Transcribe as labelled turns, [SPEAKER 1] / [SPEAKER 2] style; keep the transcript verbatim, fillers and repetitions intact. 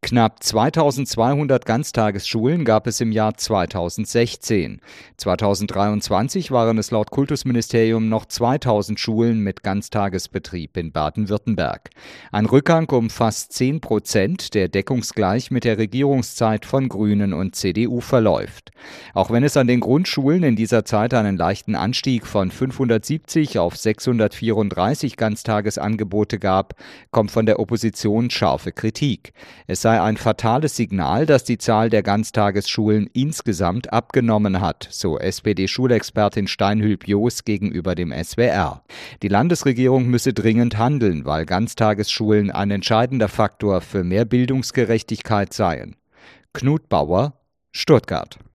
[SPEAKER 1] Knapp zweitausendzweihundert Ganztagesschulen gab es im Jahr zweitausendsechzehn. zweitausenddreiundzwanzig waren es laut Kultusministerium noch zweitausend Schulen mit Ganztagesbetrieb in Baden-Württemberg. Ein Rückgang um fast zehn Prozent, der deckungsgleich mit der Regierungszeit von Grünen und C D U verläuft. Auch wenn es an den Grundschulen in dieser Zeit einen leichten Anstieg von fünfhundertsiebzig auf sechshundertvierunddreißig Ganztagesangebote gab, kommt von der Opposition scharfe Kritik. Es sei ein fatales Signal, dass die Zahl der Ganztagesschulen insgesamt abgenommen hat, so S P D-Schulexpertin Steinhülp-Joos gegenüber dem S W R. Die Landesregierung müsse dringend handeln, weil Ganztagesschulen ein entscheidender Faktor für mehr Bildungsgerechtigkeit seien. Knut Bauer, Stuttgart.